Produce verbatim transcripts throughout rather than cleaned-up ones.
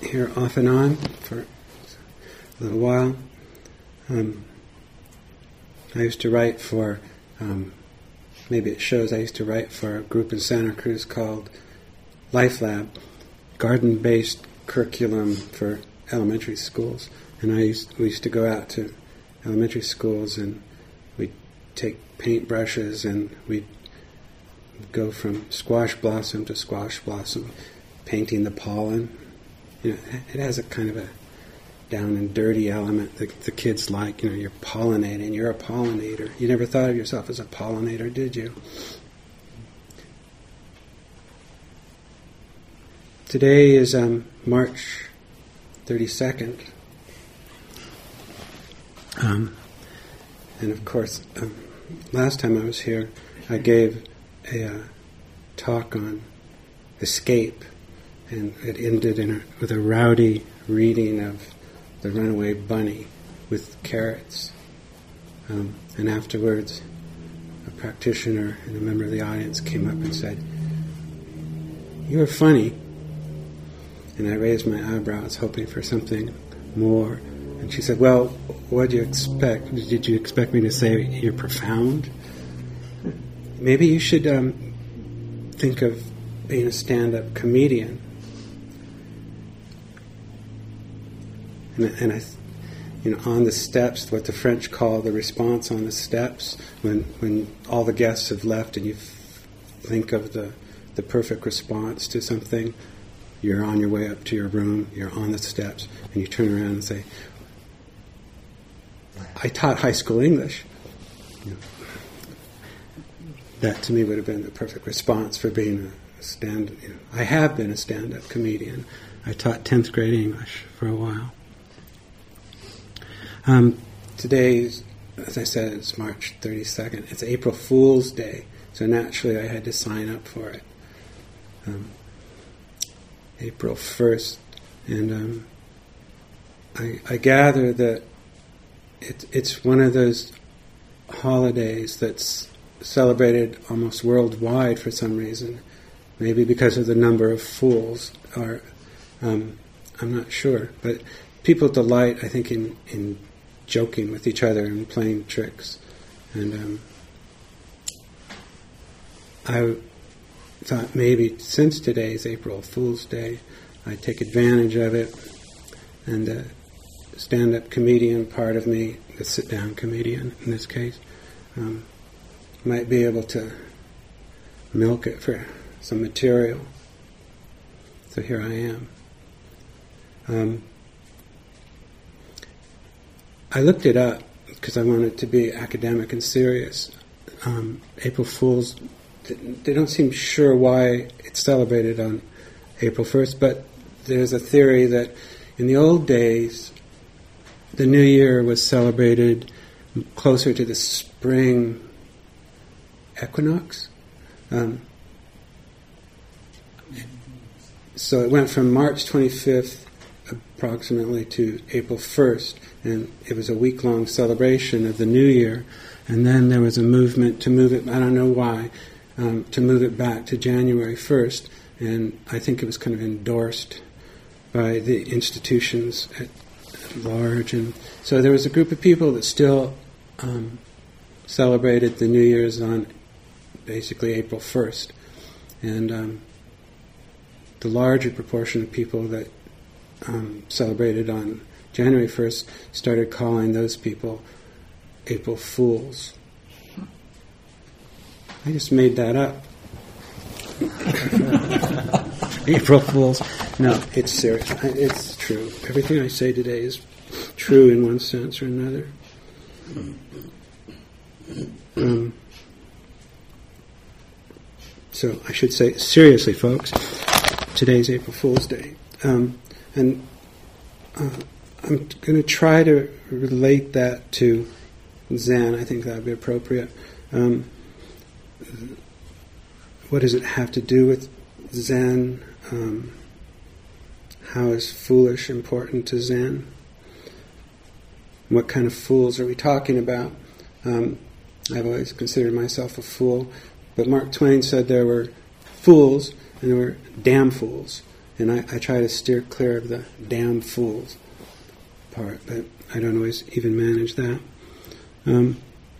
here off and on for a little while. Um, I used to write for, um, maybe it shows, I used to write for a group in Santa Cruz called Life Lab, garden-based curriculum for elementary schools. And I used, we used to go out to elementary schools and we'd take paintbrushes and we'd go from squash blossom to squash blossom, painting the pollen. You know, it has a kind of a down and dirty element that the kids like. You know, you're pollinating, you're a pollinator. You never thought of yourself as a pollinator, did you? Today is um, March thirty-second. Um, and of course, um, last time I was here, I gave a uh, talk on escape, and it ended in a, with a rowdy reading of The Runaway Bunny with carrots. Um, and afterwards, a practitioner and a member of the audience came up and said, "You were funny." And I raised my eyebrows, hoping for something more. And she said, "Well, what did you expect? Did you expect me to say you're profound? Maybe you should um, think of being a stand-up comedian." And, and I, you know, on the steps, what the French call the response on the steps, when when all the guests have left and you f- think of the the perfect response to something, you're on your way up to your room, you're on the steps, and you turn around and say, "I taught high school English." You know, that to me would have been the perfect response for being a stand. You know, I have been a stand-up comedian. I taught tenth grade English for a while. Um, today, as I said, it's March thirty-second. It's April Fool's Day, so naturally I had to sign up for it. Um, April first, and um, I, I gather that it, it's one of those holidays that's celebrated almost worldwide for some reason, maybe because of the number of fools, or um, I'm not sure, but people delight, I think, in, in joking with each other and playing tricks, and um, I thought maybe since today's April Fool's Day, I'd take advantage of it, and the stand-up comedian part of me, the sit-down comedian in this case, um, might be able to milk it for some material. So here I am. Um, I looked it up because I wanted to be academic and serious. Um, April Fools, they don't seem sure why it's celebrated on April first, but there's a theory that in the old days, the New Year was celebrated closer to the spring equinox. Um, so it went from March twenty-fifth approximately to April first, and it was a week-long celebration of the New Year, and then there was a movement to move it, I don't know why, um, to move it back to January first, and I think it was kind of endorsed by the institutions at, at large, and so there was a group of people that still um, celebrated the New Year's on basically April first, and um, the larger proportion of people that um, celebrated on January first started calling those people April Fools. I just made that up. April Fools. No, it's serious. It's true. Everything I say today is true in one sense or another. Um, so I should say, seriously, folks, today's April Fool's Day. Um, and uh, I'm going to try to relate that to Zen. I think that would be appropriate. Um, what does it have to do with Zen? Um, how is foolish important to Zen? What kind of fools are we talking about? Um, I've always considered myself a fool, but Mark Twain said there were fools and there were damn fools. And I, I try to steer clear of the damn fools part, but I don't always even manage that. Um,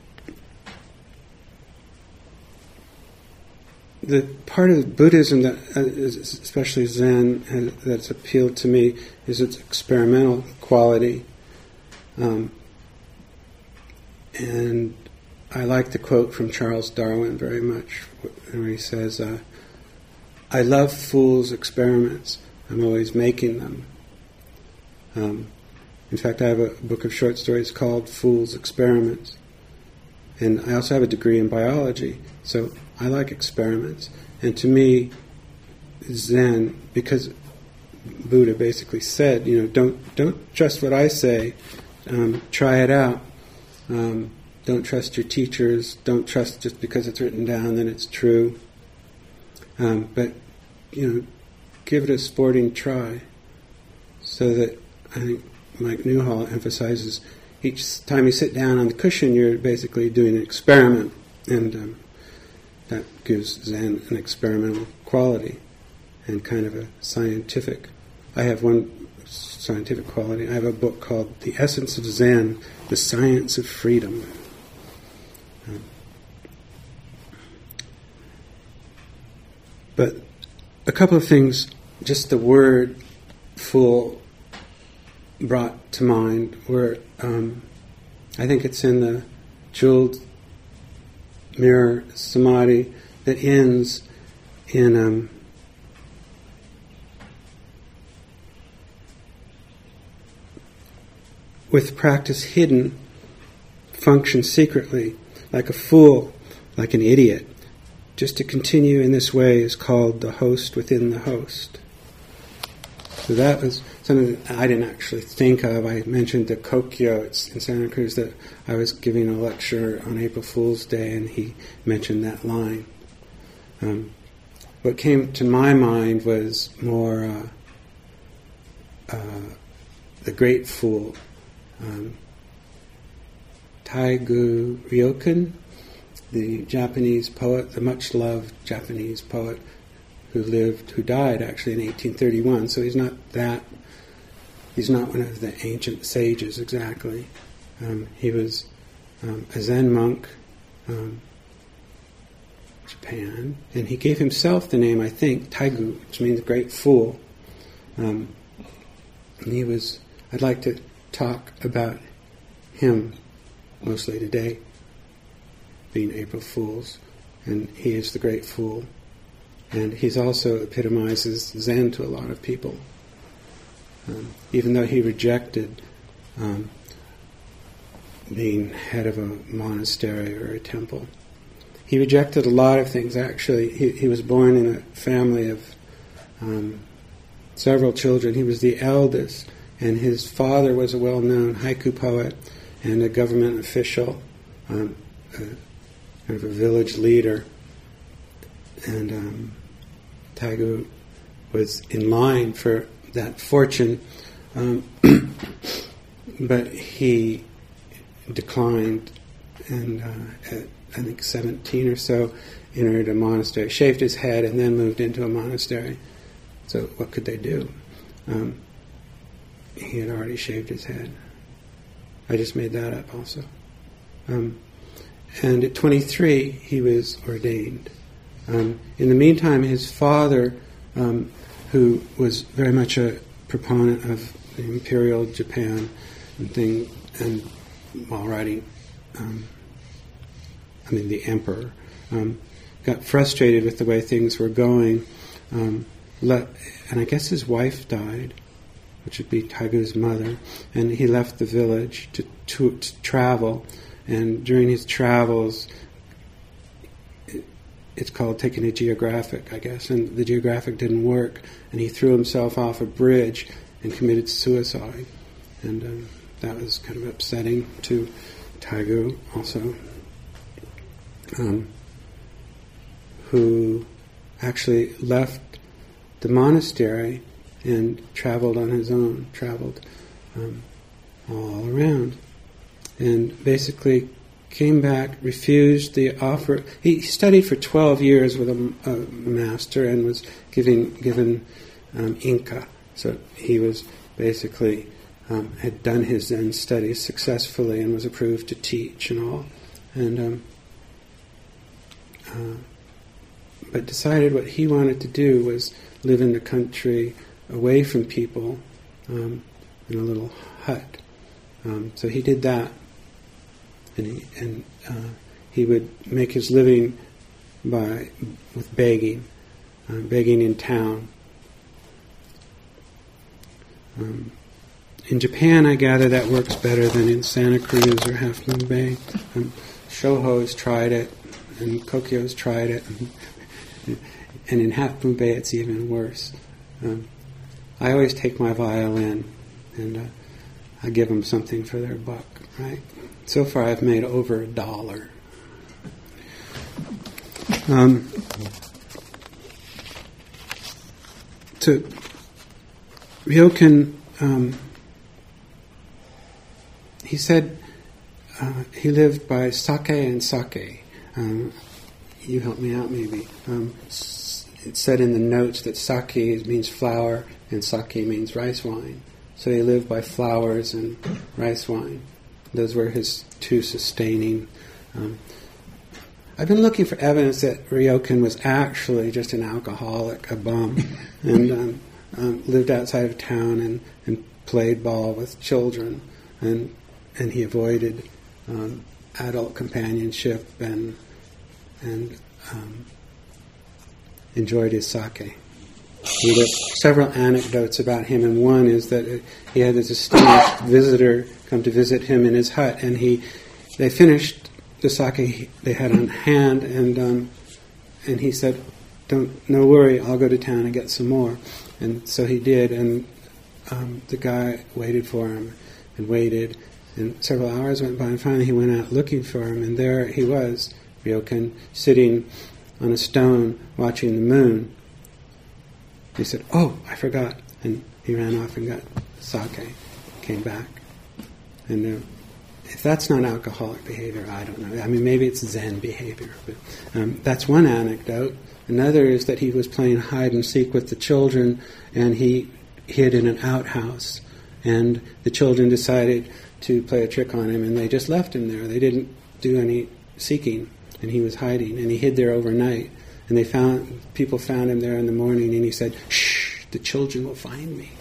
the part of Buddhism that, uh, is, especially Zen, has, that's appealed to me is its experimental quality. Um, and I like the quote from Charles Darwin very much, where he says, uh, I love fools' experiments. I'm always making them. Um, in fact, I have a book of short stories called Fools' Experiments. And I also have a degree in biology, so I like experiments. And to me, Zen, because Buddha basically said, you know, don't don't trust what I say, um, try it out. Um, don't trust your teachers. Don't trust just because it's written down that it's true. Um, but, you know, give it a sporting try. So that, I think Mike Newhall emphasizes, each time you sit down on the cushion, you're basically doing an experiment. And um, that gives Zen an experimental quality and kind of a scientific. I have one scientific quality. I have a book called The Essence of Zen, The Science of Freedom. Um, but a couple of things, just the word fool brought to mind were, um, I think it's in the Jeweled Mirror Samadhi that ends in um, with practice hidden, function secretly, like a fool, like an idiot. Just to continue in this way is called the host within the host. So that was something that I didn't actually think of. I mentioned the Kokyo in Santa Cruz that I was giving a lecture on April Fool's Day, and he mentioned that line. Um, what came to my mind was more uh, uh, the great fool, um, Taigu Ryokan, the Japanese poet, the much-loved Japanese poet who lived, who died actually in eighteen thirty-one. So he's not that, he's not one of the ancient sages exactly. Um, he was um, a Zen monk, um, Japan, and he gave himself the name, I think, Taigu, which means great fool. Um, and he was, I'd like to talk about him mostly today, being April Fools, and he is the great fool. And he's also epitomizes Zen to a lot of people. Um, even though he rejected um, being head of a monastery or a temple. He rejected a lot of things, actually. He, he was born in a family of um, several children. He was the eldest, and his father was a well-known haiku poet and a government official, um, a, kind of a village leader. And um, Taigu was in line for that fortune, um, but he declined, and uh, at I think seventeen or so entered a monastery, shaved his head, and then moved into a monastery. So what could they do? Um, he had already shaved his head. I just made that up also. Um, and at twenty-three, he was ordained. Um, in the meantime, his father, um, who was very much a proponent of the imperial Japan and thing, and while writing, um, I mean the emperor, um, got frustrated with the way things were going, um, let, and I guess his wife died, which would be Taigu's mother, and he left the village to, to, to travel, and during his travels, it's called taking a geographic, I guess, and the geographic didn't work, and he threw himself off a bridge and committed suicide, and um, that was kind of upsetting to Taigu also, um, who actually left the monastery and traveled on his own, traveled um, all around, and basically came back, refused the offer. He studied for twelve years with a, a master and was giving, given um, Inca. So he was basically um, had done his Zen studies successfully and was approved to teach and all, and um, uh, but decided what he wanted to do was live in the country away from people um, in a little hut. Um, so he did that, and he and uh, he would make his living by with begging, uh, begging in town. Um, in Japan, I gather that works better than in Santa Cruz or Half Moon Bay. Um, Shoho's tried it, and Kokyo's tried it, and, and in Half Moon Bay it's even worse. Um, I always take my violin, and uh, I give them something for their buck, right? So far I've made over a dollar. Um, to Ryokan, um, he said uh, he lived by sake and sake. Um, you help me out maybe. Um, it said in the notes that sake means flour and sake means rice wine. So he lived by flowers and rice wine. Those were his two sustaining. Um, I've been looking for evidence that Ryokan was actually just an alcoholic, a bum, and um, um, lived outside of town and, and played ball with children, and and he avoided um, adult companionship and and um, enjoyed his sake. There are several anecdotes about him, and one is that he had a distinguished visitor come to visit him in his hut, and he they finished the sake they had on hand, and um, and he said, "Don't, no worry, I'll go to town and get some more." And so he did, and um, the guy waited for him and waited, and several hours went by, and finally he went out looking for him, and there he was, Ryokan, sitting on a stone watching the moon. He said, "Oh, I forgot," and he ran off and got sake, came back, and. Uh, If that's not alcoholic behavior, I don't know. I mean, maybe it's Zen behavior. But um, that's one anecdote. Another is that he was playing hide and seek with the children, and he hid in an outhouse. And the children decided to play a trick on him, and they just left him there. They didn't do any seeking, and he was hiding. And he hid there overnight. And they found people found him there in the morning, and he said, "Shh, the children will find me."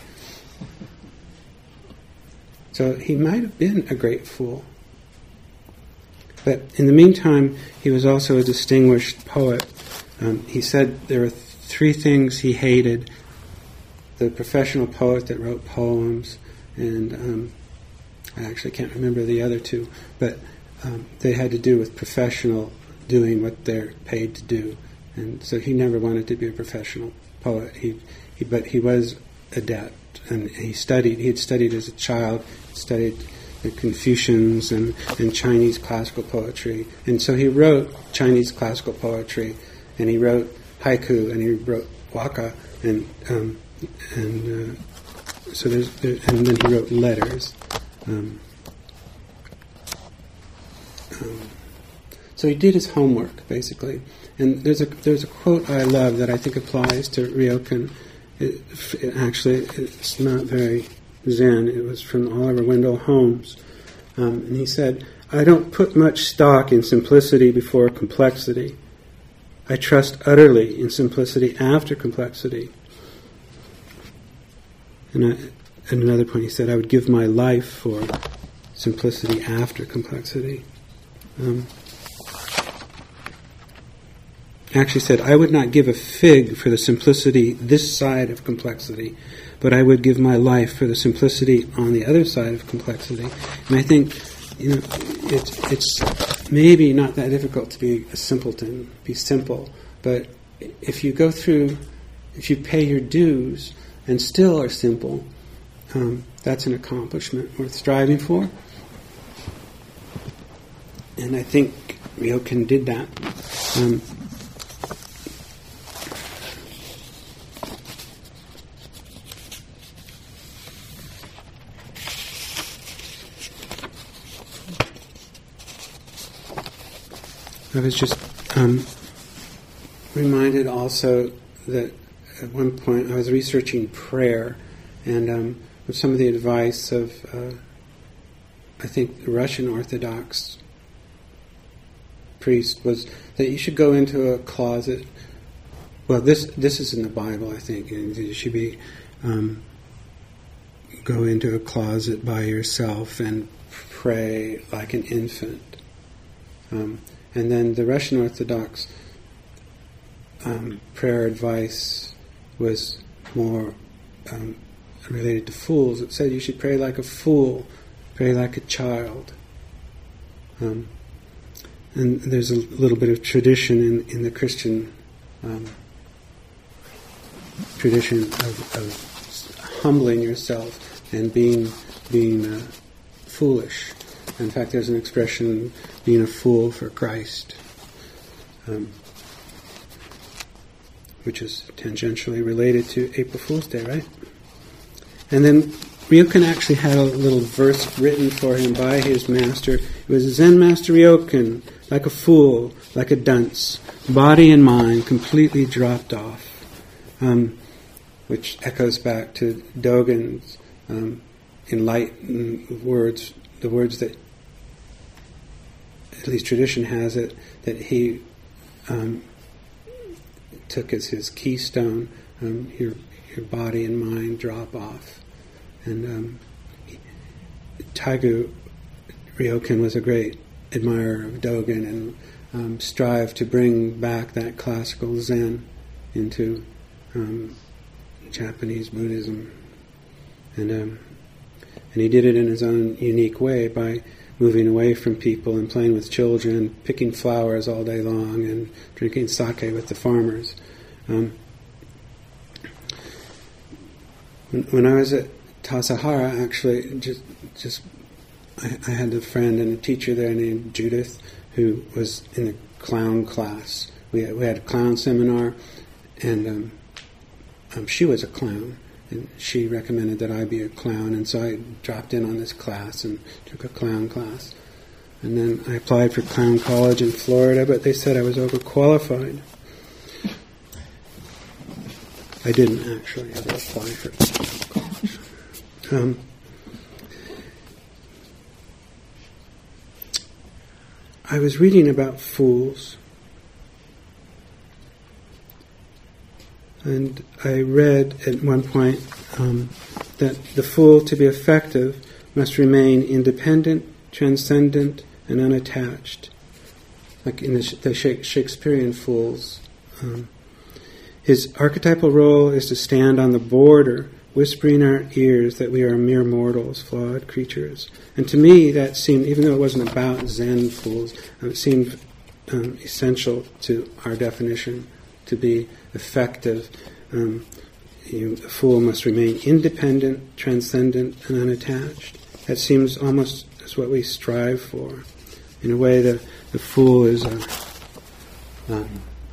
So he might have been a great fool. But in the meantime, he was also a distinguished poet. Um, he said there were th- three things he hated. The professional poet that wrote poems, and um, I actually can't remember the other two, but um, they had to do with professional doing what they're paid to do. And so he never wanted to be a professional poet. He, he but he was adept. And he studied, he had studied as a child, studied the Confucians and, and Chinese classical poetry. And so he wrote Chinese classical poetry, and he wrote haiku, and he wrote waka, and um, and uh, so there's, there, and then he wrote letters. Um, um, so he did his homework, basically. And there's a there's a quote I love that I think applies to Ryokan. It, it actually, it's not very Zen. It was from Oliver Wendell Holmes. Um, and he said, "I don't put much stock in simplicity before complexity. I trust utterly in simplicity after complexity." And I, at another point he said, "I would give my life for simplicity after complexity." Um, actually said, "I would not give a fig for the simplicity this side of complexity, but I would give my life for the simplicity on the other side of complexity." And I think, you know, it's it's maybe not that difficult to be a simpleton, be simple, but if you go through, if you pay your dues and still are simple, um, that's an accomplishment worth striving for. And I think Ryokan did that. Um, I was just um, reminded also that at one point I was researching prayer, and um, with some of the advice of, uh, I think, the Russian Orthodox priest was that you should go into a closet. Well, this this is in the Bible, I think. And you should be um, go into a closet by yourself and pray like an infant. Um, and then the Russian Orthodox um, prayer advice was more um, related to fools. It said you should pray like a fool, pray like a child. Um, and there's a little bit of tradition in, in the Christian um, tradition of, of humbling yourself and being being uh, foolish. In fact, there's an expression, being a fool for Christ, um, which is tangentially related to April Fool's Day, right? And then Ryokan actually had a little verse written for him by his master. It was Zen Master Ryokan, like a fool, like a dunce, body and mind completely dropped off, um, which echoes back to Dogen's um, enlightened words, the words that, at least tradition has it, that he um, took as his keystone. Um, your your body and mind drop off. And um, Taigu Ryokan was a great admirer of Dogen and um, strived to bring back that classical Zen into um, Japanese Buddhism. And um, and he did it in his own unique way by moving away from people and playing with children, picking flowers all day long, and drinking sake with the farmers. Um, when, when I was at Tassajara, actually, just just I, I had a friend and a teacher there named Judith who was in the clown class. We had, we had a clown seminar, and um, um, she was a clown. And she recommended that I be a clown, and so I dropped in on this class and took a clown class. And then I applied for clown college in Florida, but they said I was overqualified. I didn't actually ever apply for clown college. Um, I was reading about fools, and I read at one point um, that the fool, to be effective, must remain independent, transcendent, and unattached, like in the, the Shakespearean fools. Um, his archetypal role is to stand on the border, whispering in our ears that we are mere mortals, flawed creatures. And to me, that seemed, even though it wasn't about Zen fools, it seemed um, essential to our definition. To be effective, um, you, a fool must remain independent, transcendent, and unattached. That seems almost as what we strive for. In a way, the, the fool is a, um,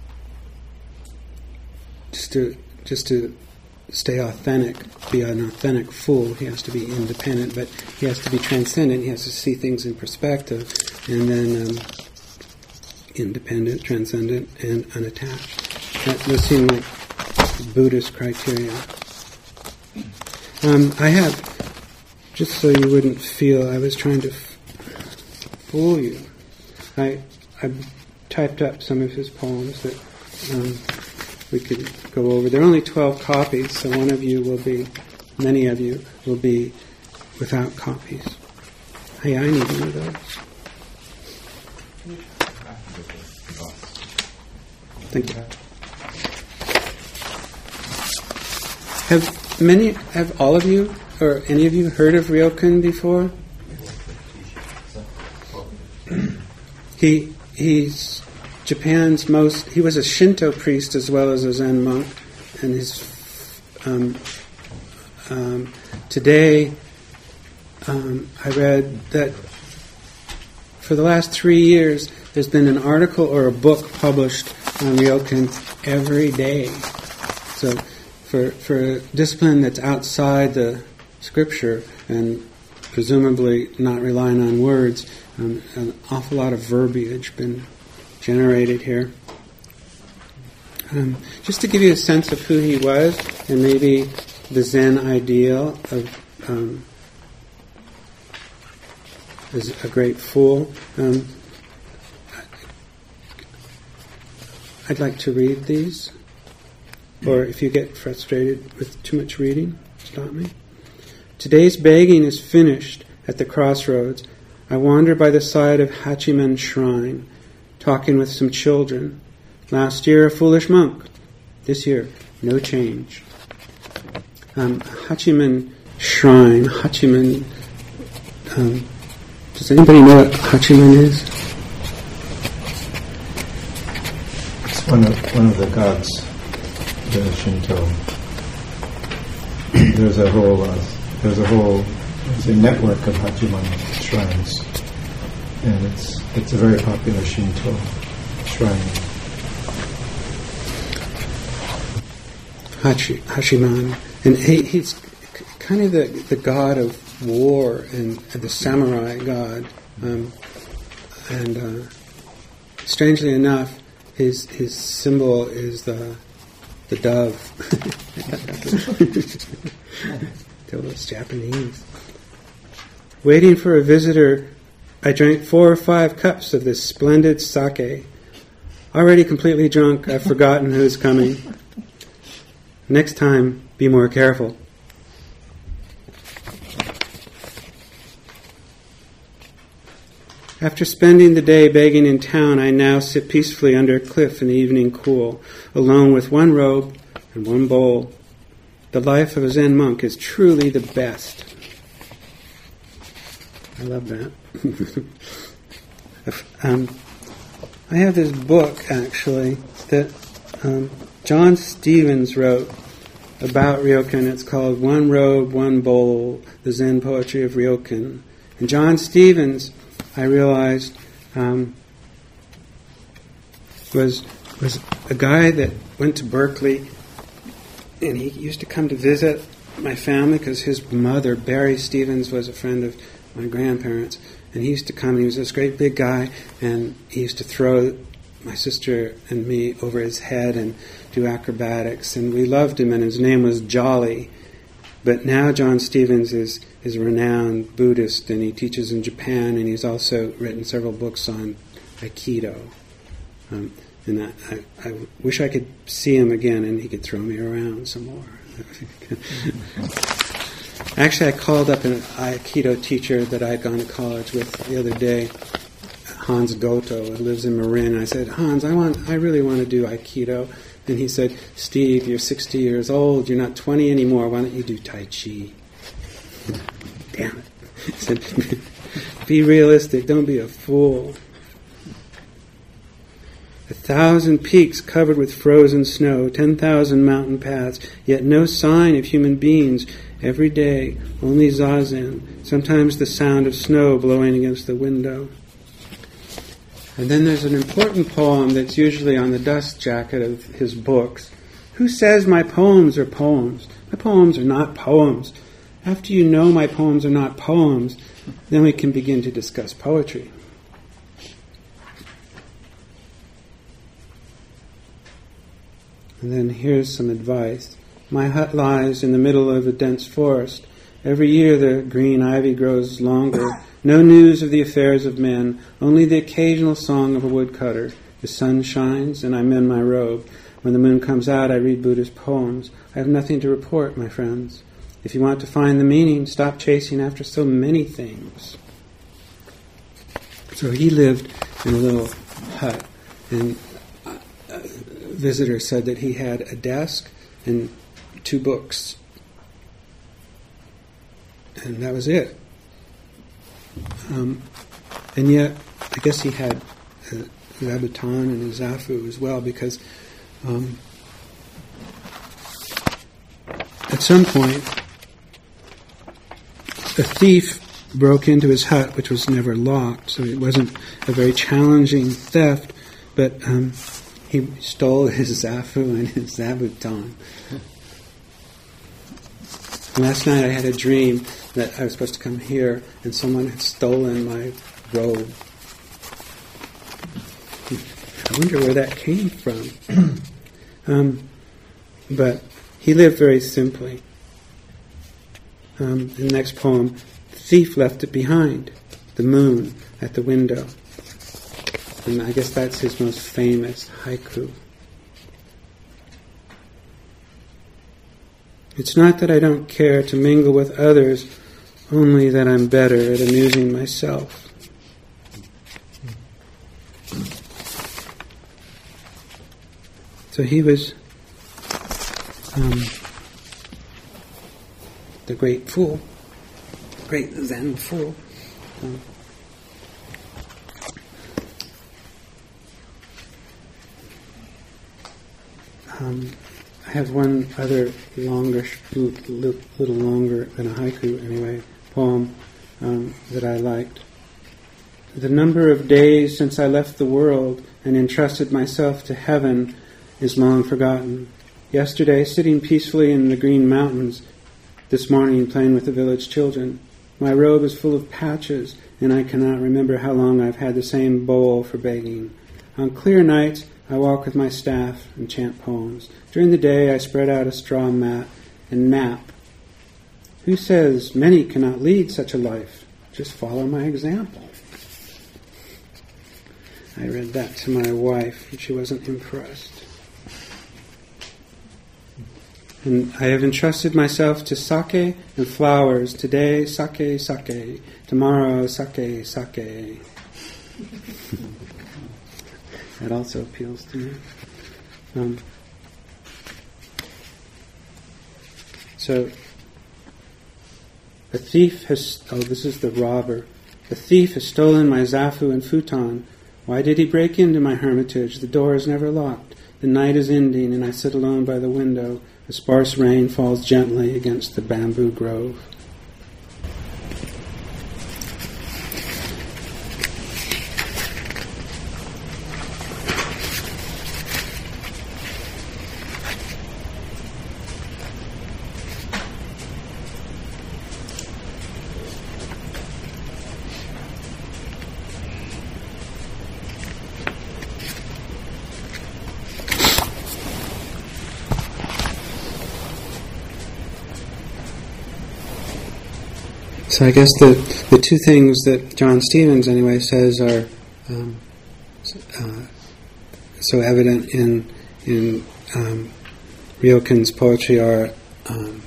just to just to stay authentic, be an authentic fool. He has to be independent, but he has to be transcendent. He has to see things in perspective, and then um, independent, transcendent, and unattached. That does seem like Buddhist criteria. Um, I have, just so you wouldn't feel I was trying to f- fool you, I I typed up some of his poems that um, we could go over. There are only twelve copies, so one of you will be, many of you will be without copies. Hey, I need one of those. Thank you. Have many, have all of you, or any of you, heard of Ryokan before? he he's Japan's most. He was a Shinto priest as well as a Zen monk, and his um, um, today um, I read that for the last three years there's been an article or a book published on Ryokan every day. So. For for a discipline that's outside the scripture and presumably not relying on words, um, an awful lot of verbiage been generated here. Um, just to give you a sense of who he was, and maybe the Zen ideal of um, as a great fool, um, I'd like to read these, or if you get frustrated with too much reading, stop me. Today's begging is finished at the crossroads. I wander by the side of Hachiman Shrine, talking with some children. Last year, a foolish monk. This year, no change. Um, Hachiman Shrine. Hachiman. Um, does anybody know what Hachiman is? It's one of one of the gods, the Shinto. There's a whole. Uh, there's a whole. There's a network of Hachiman shrines, and it's it's a very popular Shinto shrine. Hachi, Hachiman, and he, he's kind of the, the god of war and, and the samurai god. Um, and uh, strangely enough, his his symbol is the the dove. Tell us Japanese. Waiting for a visitor, I drank four or five cups of this splendid sake. Already completely drunk, I've forgotten who's coming. Next time, be more careful. After spending the day begging in town, I now sit peacefully under a cliff in the evening cool, alone with one robe and one bowl. The life of a Zen monk is truly the best. I love that. um, I have this book, actually, that um, John Stevens wrote about Ryokan. It's called One Robe, One Bowl, The Zen Poetry of Ryokan. And John Stevens, I realized, um, was was a guy that went to Berkeley, and he used to come to visit my family because his mother, Barry Stevens, was a friend of my grandparents. And he used to come, and he was this great big guy, and he used to throw my sister and me over his head and do acrobatics, and we loved him, and his name was Jolly. But now John Stevens is, is a renowned Buddhist, and he teaches in Japan, and he's also written several books on Aikido. Um, and I, I, I wish I could see him again, and he could throw me around some more. Actually, I called up an Aikido teacher that I had gone to college with the other day, Hans Goto, who lives in Marin. And I said, Hans, I want, I really want to do Aikido. And he said, Steve, you're sixty years old. You're not twenty anymore. Why don't you do Tai Chi? Damn it. He said, be realistic. Don't be a fool. A thousand peaks covered with frozen snow, ten thousand mountain paths, yet no sign of human beings. Every day, only zazen, sometimes the sound of snow blowing against the window. And then there's an important poem that's usually on the dust jacket of his books. Who says my poems are poems? My poems are not poems. After you know my poems are not poems, then we can begin to discuss poetry. And then here's some advice. My hut lies in the middle of a dense forest. Every year the green ivy grows longer. No news of the affairs of men, only the occasional song of a woodcutter. The sun shines and I mend my robe. When the moon comes out, I read Buddhist poems. I have nothing to report, my friends. If you want to find the meaning, stop chasing after so many things. So he lived in a little hut, and a visitor said that he had a desk and two books. And that was it. Um, and yet, I guess he had a zabuton and a zafu as well, because um, at some point, a thief broke into his hut, which was never locked, so it wasn't a very challenging theft, but um, he stole his zafu and his zabuton. Last night I had a dream that I was supposed to come here and someone had stolen my robe. I wonder where that came from. Um, but he lived very simply. Um, the next poem, the thief left it behind, the moon at the window. And I guess that's his most famous haiku. It's not that I don't care to mingle with others, only that I'm better at amusing myself. So he was um, the great fool, great Zen fool. Um, um, I have one other longer, little longer than a haiku anyway, poem um, that I liked. The number of days since I left the world and entrusted myself to heaven is long forgotten. Yesterday, sitting peacefully in the green mountains, this morning playing with the village children. My robe is full of patches, and I cannot remember how long I've had the same bowl for begging. On clear nights, I walk with my staff and chant poems. During the day, I spread out a straw mat and nap. Who says many cannot lead such a life? Just follow my example. I read that to my wife, and she wasn't impressed. And I have entrusted myself to sake and flowers. Today, sake, sake. Tomorrow, sake, sake. That also appeals to me. Um, so, the thief has... Oh, this is the robber. The thief has stolen my zafu and futon. Why did he break into my hermitage? The door is never locked. The night is ending, and I sit alone by the window. A sparse rain falls gently against the bamboo grove. So I guess the, the two things that John Stevens anyway says are um, uh, so evident in in um, Ryokan's poetry are um,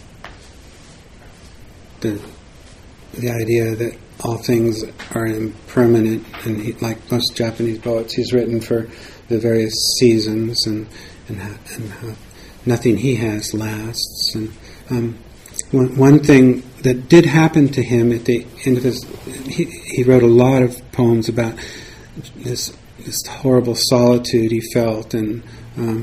the the idea that all things are impermanent, and he, like most Japanese poets, he's written for the various seasons, and and how, and how nothing he has lasts. And um, one, one thing that did happen to him at the end of his, he, he wrote a lot of poems about this this horrible solitude he felt, and um,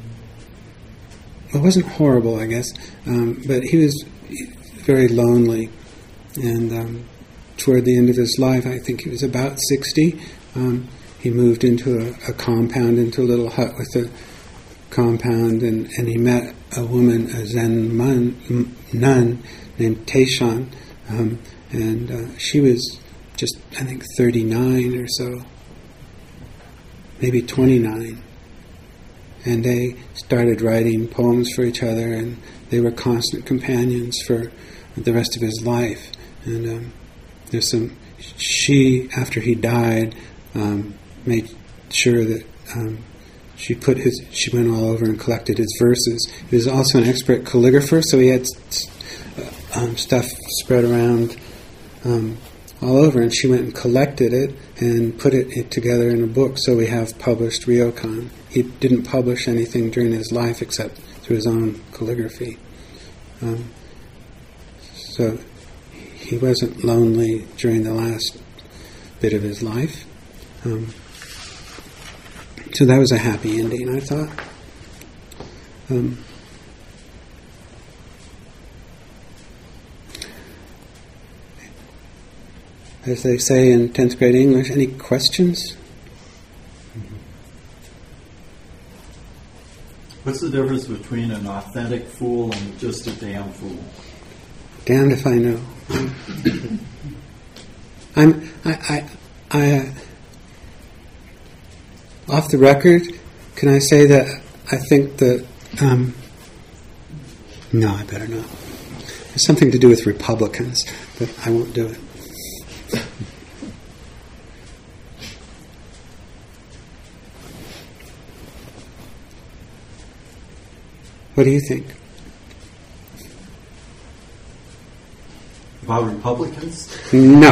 it wasn't horrible, I guess, um, but he was very lonely. And um, toward the end of his life, I think he was about sixty, um, he moved into a, a compound, into a little hut with a compound, and, and he met a woman, a Zen mon, nun named Teishan, um, and uh, she was just, I think, thirty-nine or so, maybe twenty-nine. And they started writing poems for each other, and they were constant companions for the rest of his life. And um, there's some, she, after he died, um, made sure that um, she put his, she went all over and collected his verses. He was also an expert calligrapher, so he had uh, um, stuff spread around um, all over, and she went and collected it and put it, it together in a book, so we have published Ryokan. He didn't publish anything during his life except through his own calligraphy. Um, so he wasn't lonely during the last bit of his life. Um, so that was a happy ending, I thought. Um, as they say in tenth grade English, any questions? What's the difference between an authentic fool and just a damn fool? Damned if I know. I'm, I, I, I, uh, off the record, can I say that I think that, um, no, I better not. It's something to do with Republicans, but I won't do it. What do you think? About Republicans? No.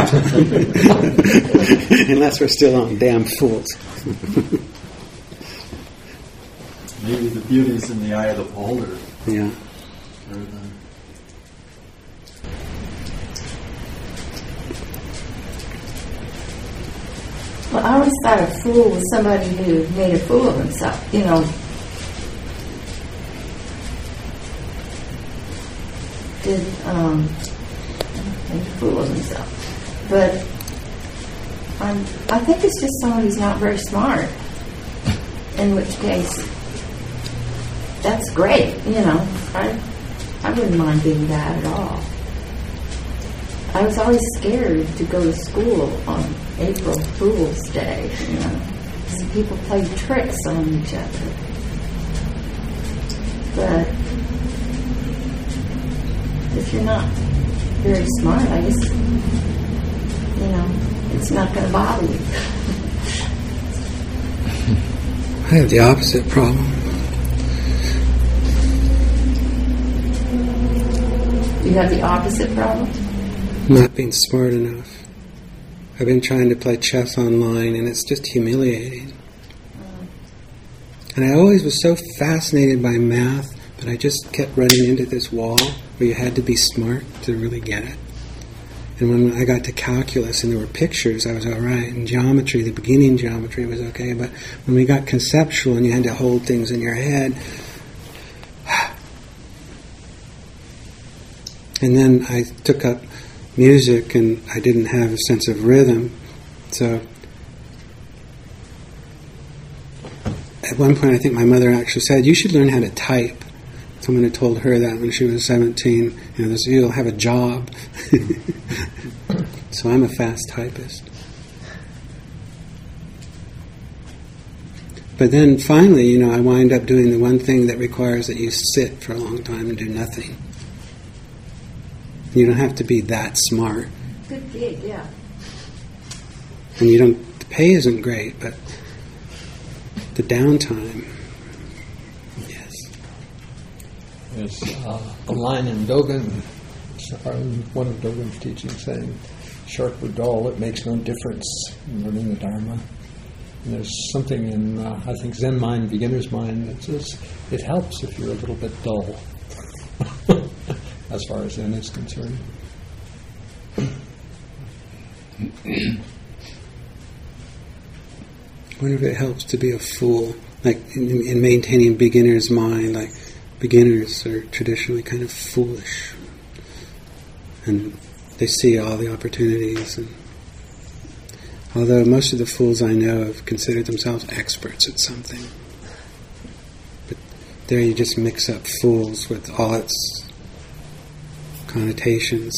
Unless we're still on damn fools. Maybe the beauty's in the eye of the beholder. Yeah. Rather than Well, I always thought a fool was somebody who made a fool of himself, you know. Did, um, made a fool of himself. But I'm, I think it's just someone who's not very smart, in which case, that's great, you know. I, I wouldn't mind being that at all. I was always scared to go to school on April Fool's Day, you know. Some people played tricks on each other. But if you're not very smart, I guess, you know, it's not going to bother you. I have the opposite problem. You have the opposite problem? Not being smart enough. I've been trying to play chess online, and it's just humiliating. And I always was so fascinated by math, but I just kept running into this wall where you had to be smart to really get it. And when I got to calculus and there were pictures, I was all right. And geometry, the beginning geometry was okay. But when we got conceptual and you had to hold things in your head, and then I took up music and I didn't have a sense of rhythm. So at one point I think my mother actually said, you should learn how to type. Someone had told her that when she was seventeen, you know, this, you'll have a job. So I'm a fast typist. But then finally, you know, I wind up doing the one thing that requires that you sit for a long time and do nothing. You don't have to be that smart. Good gig, yeah. And you don't, the pay isn't great, but the downtime, yes. There's uh, a line in Dogen, one of Dogen's teachings saying, sharp or dull, it makes no difference in learning the Dharma. And there's something in, uh, I think, Zen mind, beginner's mind, that says it helps if you're a little bit dull. As far as Zen is concerned. I wonder if it helps to be a fool, like in, in maintaining beginner's mind. Like beginners are traditionally kind of foolish, and they see all the opportunities. And although most of the fools I know have considered themselves experts at something, but there you just mix up fools with all its connotations.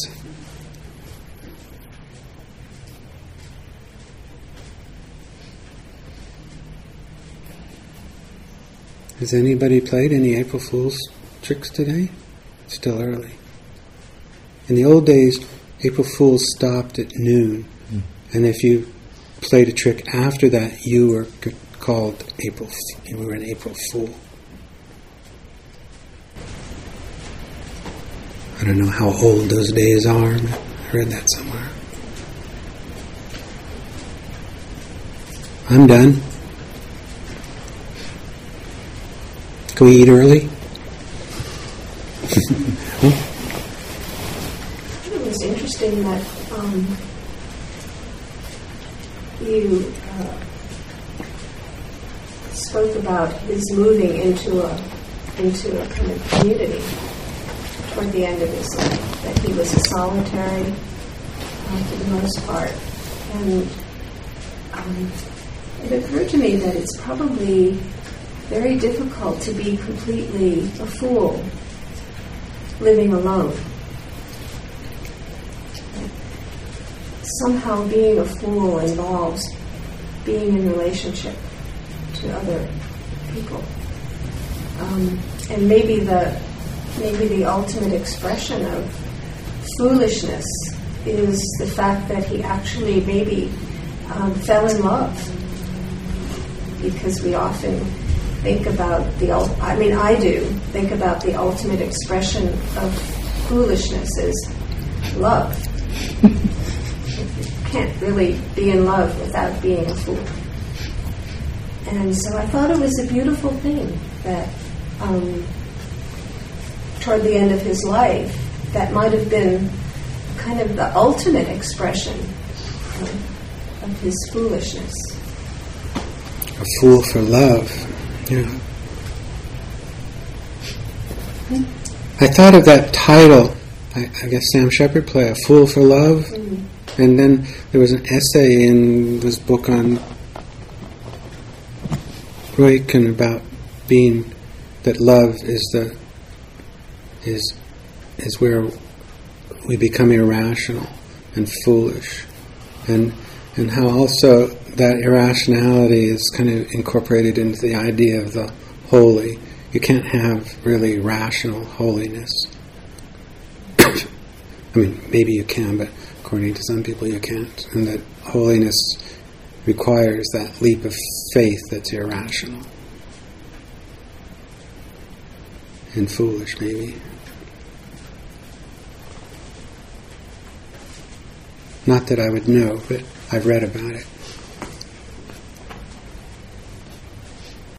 Has anybody played any April Fool's tricks today? It's still early. In the old days, April Fools stopped at noon, mm. and if you played a trick after that, you were c- called April. You were an April Fool. I don't know how old those days are, but I read that somewhere. I'm done. Can we eat early? It was interesting that um, you uh, spoke about his moving into a into a kind of community toward the end of his life, that he was a solitary uh, for the most part. And um, it occurred to me that it's probably very difficult to be completely a fool living alone. Somehow being a fool involves being in relationship to other people. Um, and maybe the maybe the ultimate expression of foolishness is the fact that he actually maybe um, fell in love, because we often think about the ul- I mean I do think about the ultimate expression of foolishness as love. You can't really be in love without being a fool. And so I thought it was a beautiful thing that um, toward the end of his life, that might have been kind of the ultimate expression um, of his foolishness. A fool for love. Yeah. I thought of that title, I, I guess Sam Shepard play, A Fool for Love. Mm-hmm. And then there was an essay in this book on Roykin about being, that love is the is is where we become irrational and foolish, and and how also that irrationality is kind of incorporated into the idea of the holy. You can't have really rational holiness. I mean, maybe you can, but according to some people you can't. And that holiness requires that leap of faith that's irrational. And foolish, maybe. Not that I would know, but I've read about it.